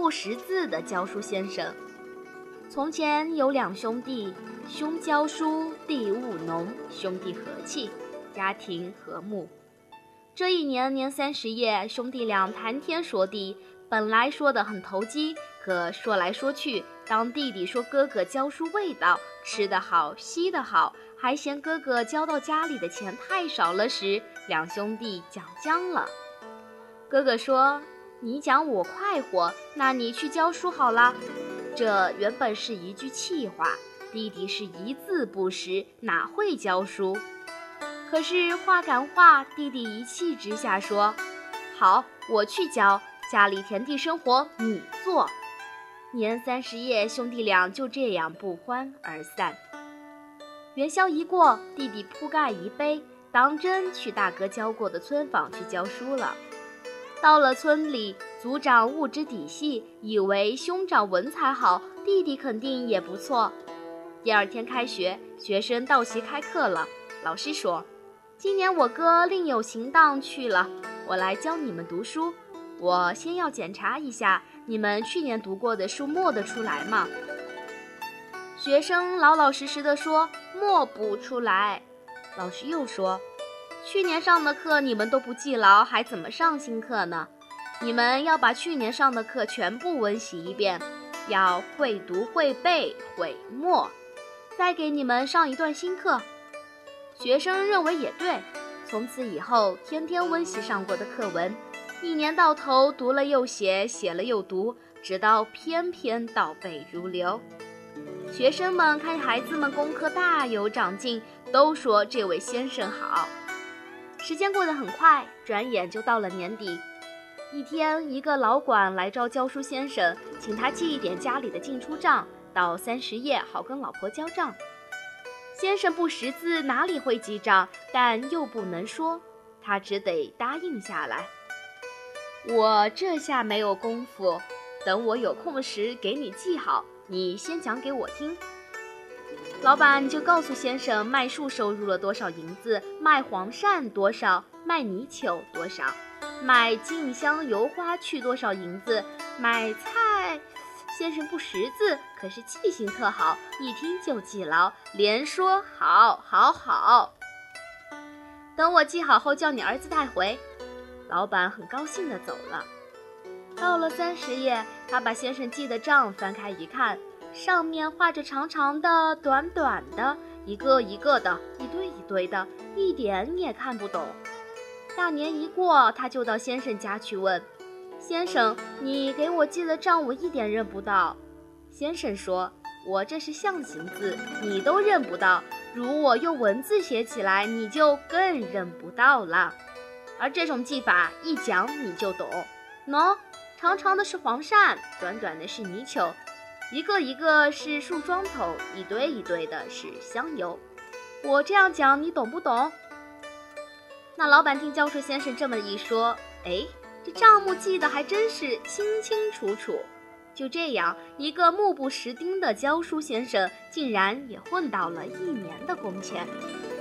不识字的教书先生。从前有两兄弟，兄教书，弟务农，兄弟和气，家庭和睦。这一年年30夜，兄弟俩谈天说地，本来说得很投机，可说来说去，当弟弟说哥哥教书味道，吃得好，吸得好，还嫌哥哥交到家里的钱太少了时，两兄弟讲僵了。哥哥说：“你讲我快活，那你去教书好啦。”这原本是一句气话，弟弟是一字不识，哪会教书？可是话赶话，弟弟一气之下说：“好，我去教，家里田地生活你做。”年30夜，兄弟俩就这样不欢而散。元宵一过，弟弟铺盖一背，当真去大哥教过的村坊去教书了。到了村里，族长悟知底细，以为兄长文采好，弟弟肯定也不错。第二天开学，学生到齐开课了。老师说：“今年我哥另有行当去了，我来教你们读书。我先要检查一下，你们去年读过的书默得出来吗？”学生老老实实地说：“默不出来。”老师又说：“去年上的课你们都不记牢，还怎么上新课呢？你们要把去年上的课全部温习一遍，要会读会背会默，再给你们上一段新课。”学生认为也对，从此以后天天温习上过的课文，一年到头读了又写，写了又读，直到篇篇倒背如流。学生们看孩子们功课大有长进，都说这位先生好。时间过得很快，转眼就到了年底。一天，一个老管来找教书先生，请他记一点家里的进出账，到30夜好跟老婆交账。先生不识字，哪里会记账，但又不能说，他只得答应下来。我这下没有功夫，等我有空时给你记好，你先讲给我听。老板就告诉先生卖树收入了多少银子，卖黄鳝多少，卖泥鳅多少，卖镜香油花去多少银子，买菜。先生不识字，可是记性特好，一听就记牢，连说好好好。等我记好后叫你儿子带回。老板很高兴地走了。到了30夜，他把先生记的账翻开一看，上面画着长长的短短的，一个一个的，一堆一堆的，一点也看不懂。大年一过，他就到先生家去问：“先生，你给我记的账我一点认不到。”先生说：“我这是象形字，你都认不到，如我用文字写起来，你就更认不到了。而这种记法一讲你就懂。喏，长长的是黄鳝，短短的是泥鳅，一个一个是树桩头，一堆一堆的是香油。我这样讲你懂不懂？”那老板听教书先生这么一说，这账目记得还真是清清楚楚。就这样，一个目不识丁的教书先生竟然也混到了1年的工钱。